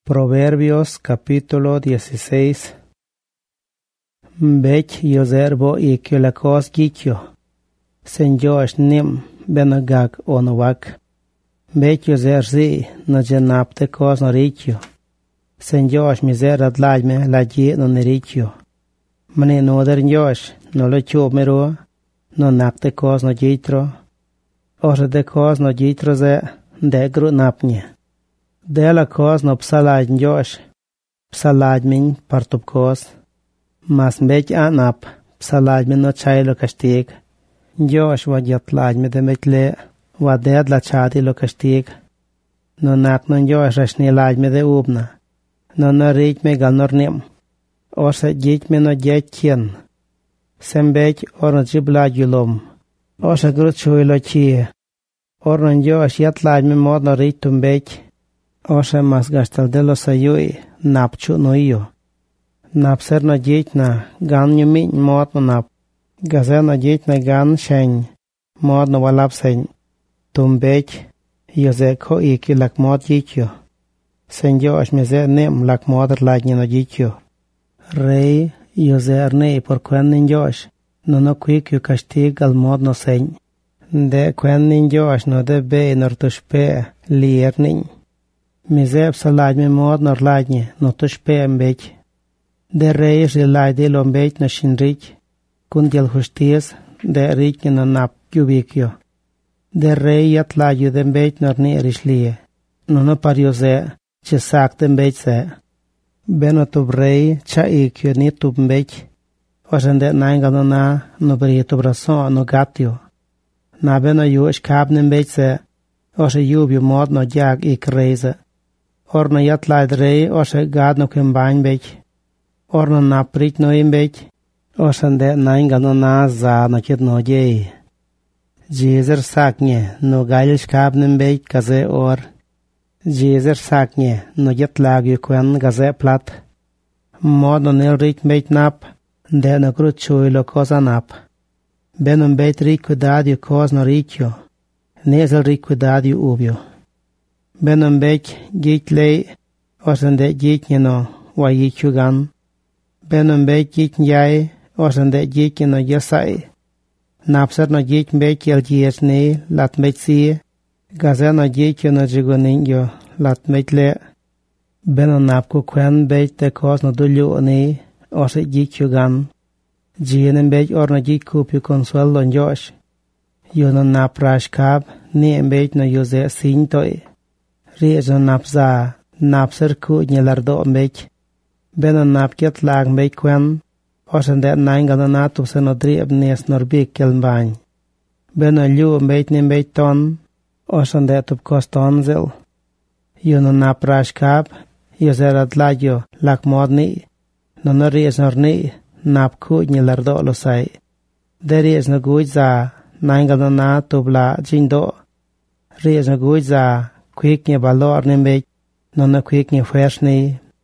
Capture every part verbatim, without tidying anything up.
Proverbios capítulo dieciséis. Bech yoserbo ikyo lakos gikyo. Senjosh nim benagag onovak. Bech yoser zi no jenapte kos no rikyo. Senjosh miser adlajme ladji no nerikyo. Mne noder njosh no lecho mero no nakte kos no jitro. Ore de kos no jitro ze degru napnje. Dela kos no psalaj njosh, psalaj min partup kos, mas mbech anap, psalaj min no chaylo kastig, njosh wajyatlaj me demetle, waded la chati lo kastig, no nak no njosh rashni laj me de ubna, no no rich me gal nornim, orse jich me no jech kien, sembech or no jiblaj yulom, orse grut chuy lo chie, or no njosh yatlaj me mod no rich tumbech, Oše mas gastal de lo sayui, napchu no iyo. Napser no jich na gan nyumin mod no nap. Gaze no jich na gan shen, mod no walap sen. Tumbech, yoze ko iki lak mod jichyo. Senjo ashmeze nim lak mod rlajnje no jichyo. Rei, yoze arnei por quen ninjosh, no no quick yu kastig al mod no sen. De quen ninjosh no de be nortushpe lier nin. Mizeb salaj me mod nor lajnje, no to shpe mbech. De rei shi laj de lo mbech no shinrich, kun djel husties, de rich no nap kubikyo. De rei jat lajju de mbech nor ni rishlie, no no par yoze, që sakte mbech se. Beno tub rei, qa ikyo ni tub mbech, oshende nainga no na, no beri tub rason no gatyo. Na beno ju shkab në mbech se, oshe jubju mod no gjag ik reize. Or no jatlajt rei, oshe gad no këmbajn bech. Or no naprit no imbech, oshe nde nainga no na za no kit no gjej. Gjizer saknje, no gajl shkab në mbech kaze or. Gjizer saknje, no jatlag ju kwen gaze plat. Mod no nil rik mbech nap, nde no krut chuj lo koza nap. Beno mbech rik kudad ju koz no rikjo. Nezel rik kudad ju ubjo. Beno mbech gjik lej, osende gjik njeno wa gjik gan. Beno mbech gjik njaj, osende gjik njeno gjasaj. Napser no gjik mbech jel gjes ne, lat mbech si. Gaze no gjik jo no gjigunin jo, lat mbech le. Beno nap ku kwen mbech te kos no dulju ne, ose gjik jo gan. Gjien mbech or no gjik kup ju konsuelo njosh. Jo no nap rash kab, ne mbech no yoze sin toi. Rezo nap za, nap ser ku një lardo mbech. Beno nap kjet lag mbech kwen, ose ndet nainga no natu se no drieb nes norbik kel mbany. Beno lju mbech një mbech ton, ose ndet tup kos ton zil. Jo no nap rash kab, jo zerat lagjo lak mod ni. No no rez nor ni, nap ku një lardo lo saj. De rez no guj za, nainga no natu bla gjindo. Rez no guj za, quick një balor në mbech, no në quick një fresh një.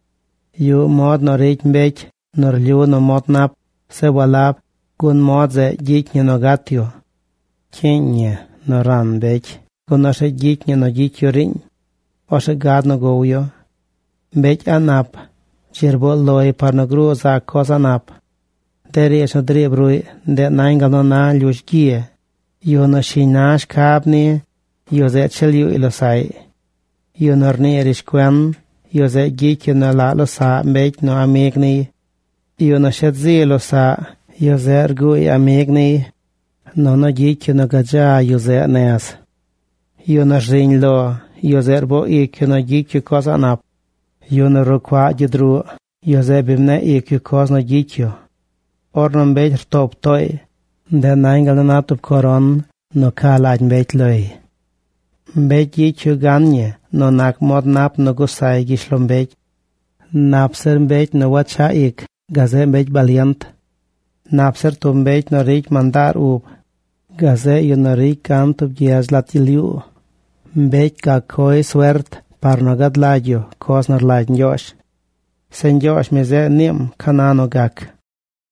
Ju mod në rejt mbech, nër lju në mod nap, se walap, kun mod ze gjik një në gatjo. Qen një në ran mbech, kun është gjik një në gjik jo rinj, është gad në gojo. Mbech anap, qirbo loj par në gru za koza nap. Deri është në dribruj, dhe nainga në na ljush gjie. Ju në shinash kabni, jo ze qëlju ilosaj. Jo në rni rishkwen, jo ze gjik jo në la losa mbech në amigni. Jo në shetzi losa, jo ze rguj amigni. No në gjik jo në gajja jo ze nes. Jo në zhinj lo, jo ze rbo ik jo në gjik jo koza nap. Jo në rukwa gjidru, jo ze bimne ik jo koz në gjik jo. Or në mbech rtop toj, dhe naingal në natup koron, në ka laj mbech loj. Mbech gjik jo ganje, no nak mod nap no gusaj gishlo mbech. Napser mbech no wacha ik, gaze mbech balient. Napser tu mbech no rik mandar ub, gaze yo no rik kan tu bjiaz latiliu. Mbech ka koi swert, par no gad lajjo, kos nor laj njosh. Sen njosh me ze nim kanano gak.